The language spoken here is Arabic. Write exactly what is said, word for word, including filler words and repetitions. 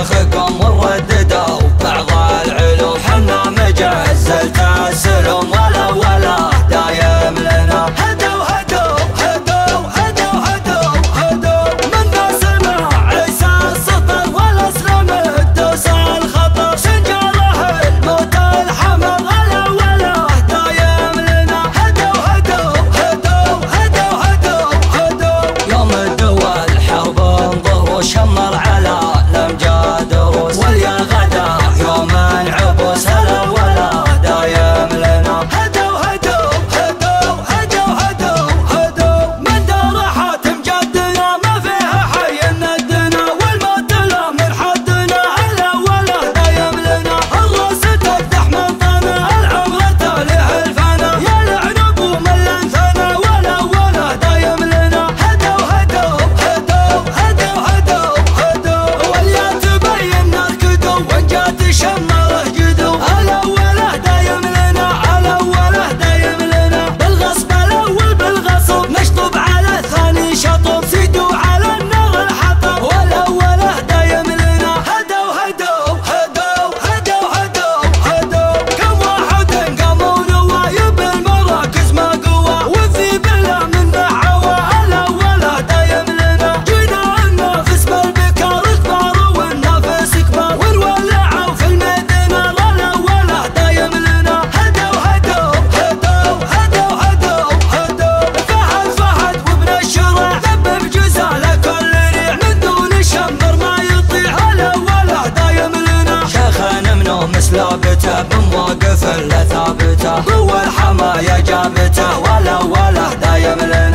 شيخكم ورددوا بعض العلوم حنا مجزل تسلم ولا ولا دايم لنا هدوا هدوا هدوا هدوا هدوا هدوا من ذا سمع عيسى السطر والاسلم الدوس الخطر سنجاره الموت الحمر ولا ولا دايم لنا هدوا هدوا هدوا هدوا هدوا هدوا يوم الدول حرب انظر شمر على الامجاد روس واليا غدا يوم العبوس هلا ولا دايم لنا هدوا هدوا هدوا هدوا هدوا هدوا من دار حاتم جدنا ما فيها حي ندنا والموت لا من حدنا هلا ولا دايم لنا الراس تفتح من ثنا العمر تاليه الفنا يا العنب ومن ثنا ولا ولا دايم لنا هدوا هدوا هدوا هدوا هدوا هدوا واليا تبين نركدوا وان جات شمره جدوا هلا ولا دايم لنا على ولا دايم لنا بالغصب الاول بالغصب نشطب على الثاني شطب سيدوا على النار الحطب ولا ولا دايم لنا هدوا هدوا هدوا هدوا هدوا هدوا كم واحد قاموا نوايب المراكز ما قوى وفي بالله من دعوى هلا ولا دايم لنا جينا لنا في اسم البكار كبار والنفس كبار ونولعوا في المدينه ولا ولا دايم لنا هدوا هدوا هدوا هدوا هدوا هدوا فهد فهد وابن الشرع ذبب جزاله كل ريع من دون الشمر ما يطيع هلا ولا دايم لنا شيخنا منو مسلابته بمواقف الا ثابته قوه الحمايه جابته ولا ولا دايم لنا